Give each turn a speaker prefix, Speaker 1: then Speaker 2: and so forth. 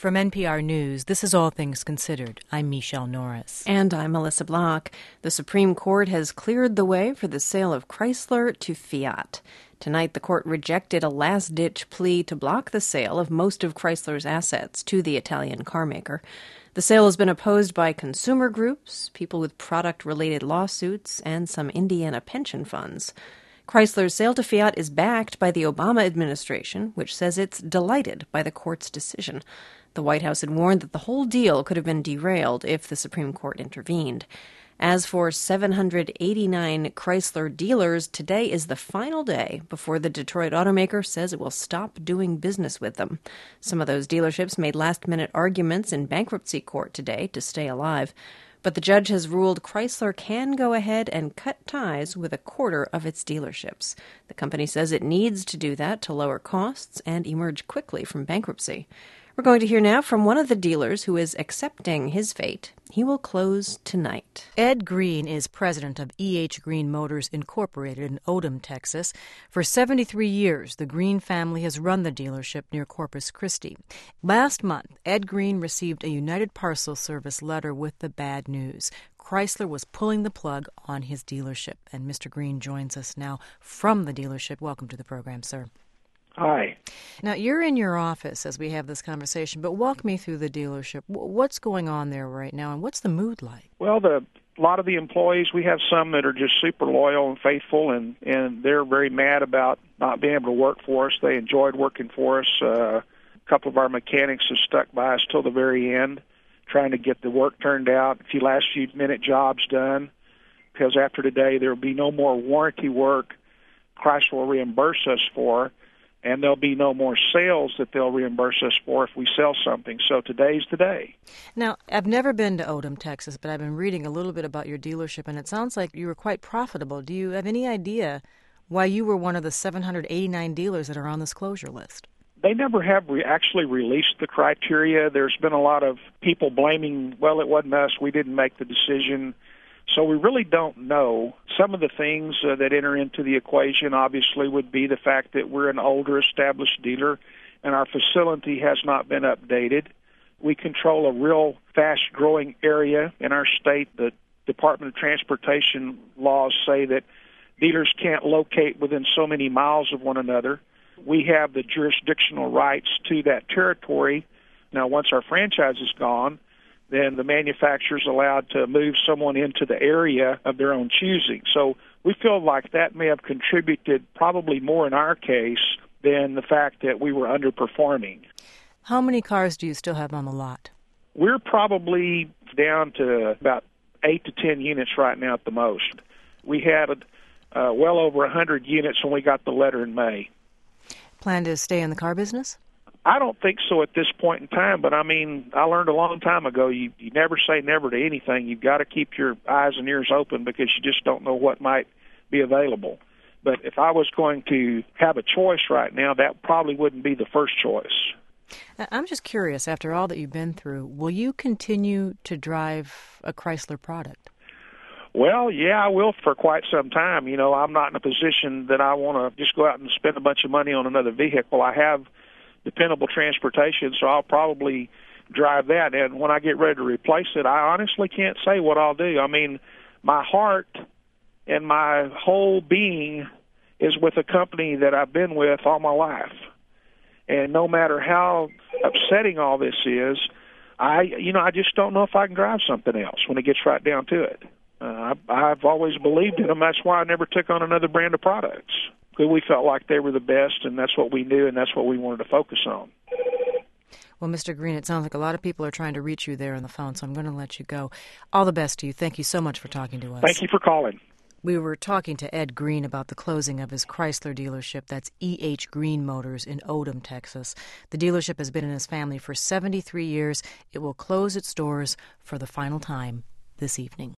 Speaker 1: From NPR News, this is All Things Considered. I'm Michelle Norris.
Speaker 2: And I'm Melissa Block. The Supreme Court has cleared the way for the sale of Chrysler to Fiat. Tonight, the court rejected a last-ditch plea to block the sale of most of Chrysler's assets to the Italian carmaker. The sale has been opposed by consumer groups, people with product-related lawsuits, and some Indiana pension funds. Chrysler's sale to Fiat is backed by the Obama administration, which says it's delighted by the court's decision. The White House had warned that the whole deal could have been derailed if the Supreme Court intervened. As for 789 Chrysler dealers, today is the final day before the Detroit automaker says it will stop doing business with them. Some of those dealerships made last-minute arguments in bankruptcy court today to stay alive. But the judge has ruled Chrysler can go ahead and cut ties with a quarter of its dealerships. The company says it needs to do that to lower costs and emerge quickly from bankruptcy. We're going to hear now from one of the dealers who is accepting his fate. He will close tonight.
Speaker 1: Ed Green is president of E.H. Green Motors Incorporated in Odom, Texas. For 73 years, the Green family has run the dealership near Corpus Christi. Last month, Ed Green received a United Parcel Service letter with the bad news. Chrysler was pulling the plug on his dealership. And Mr. Green joins us now from the dealership. Welcome to the program, sir.
Speaker 3: Hi.
Speaker 1: Now, you're in your office as we have this conversation, but walk me through the dealership. What's going on there right now, and what's the mood like?
Speaker 3: Well, a lot of the employees, we have some that are just super loyal and faithful, and they're very mad about not being able to work for us. They enjoyed working for us. A couple of our mechanics have stuck by us till the very end, trying to get the work turned out, a few last-minute jobs done, because after today there will be no more warranty work Chrysler will reimburse us for, and there'll be no more sales that they'll reimburse us for if we sell something. So today's the day.
Speaker 1: Now, I've never been to Odom, Texas, but I've been reading a little bit about your dealership, and it sounds like you were quite profitable. Do you have any idea why you were one of the 789 dealers that are on this closure list?
Speaker 3: They never have actually released the criteria. There's been a lot of people blaming, well, it wasn't us, we didn't make the decision. So we really don't know. Some of the things that enter into the equation, obviously, would be the fact that we're an older established dealer and our facility has not been updated. We control a real fast-growing area in our state. The Department of Transportation laws say that dealers can't locate within so many miles of one another. We have the jurisdictional rights to that territory. Now, once our franchise is gone, then the manufacturer's allowed to move someone into the area of their own choosing. So we feel like that may have contributed probably more in our case than the fact that we were underperforming.
Speaker 1: How many cars do you still have on the lot?
Speaker 3: We're probably down to about 8 to 10 units right now at the most. We had well over 100 units when we got the letter in May.
Speaker 1: Plan to stay in the car business?
Speaker 3: I don't think so at this point in time, but I mean, I learned a long time ago, you never say never to anything. You've got to keep your eyes and ears open because you just don't know what might be available. But if I was going to have a choice right now, that probably wouldn't be the first choice.
Speaker 1: I'm just curious, after all that you've been through, will you continue to drive a Chrysler product?
Speaker 3: Well, yeah, I will for quite some time. You know, I'm not in a position that I want to just go out and spend a bunch of money on another vehicle. I have dependable transportation, so I'll probably drive that. And when I get ready to replace it, I honestly can't say what I'll do. I mean, my heart and my whole being is with a company that I've been with all my life. And no matter how upsetting all this is, I just don't know if I can drive something else when it gets right down to it. I've always believed in them. That's why I never took on another brand of products. We felt like they were the best, and that's what we knew, and that's what we wanted to focus on.
Speaker 1: Well, Mr. Green, it sounds like a lot of people are trying to reach you there on the phone, so I'm going to let you go. All the best to you. Thank you so much for talking to us.
Speaker 3: Thank you for calling.
Speaker 1: We were talking to Ed Green about the closing of his Chrysler dealership. That's E.H. Green Motors in Odom, Texas. The dealership has been in his family for 73 years. It will close its doors for the final time this evening.